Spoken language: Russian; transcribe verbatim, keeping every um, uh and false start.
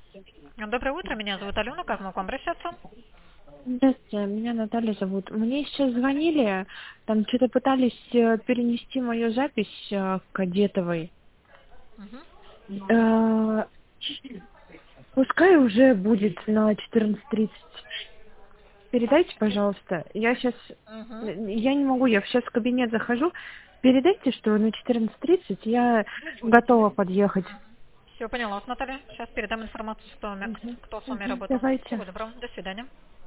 Доброе утро, меня зовут Алена, как могу к вам обращаться? Здравствуйте, меня Наталья зовут. Мне сейчас звонили, там что-то пытались э, перенести мою запись э, к Одетовой. Мгм. Э, Пускай уже будет на четырнадцать тридцать. Передайте, пожалуйста. Я сейчас, Мгм. я не могу, я сейчас в кабинет захожу. Передайте, что на четырнадцать тридцать я готова подъехать. Все, поняла, Наталья. Сейчас передам информацию, кто, ме- Мгм. кто с вами Мгм. работал. Всего Давайте. доброго, до свидания.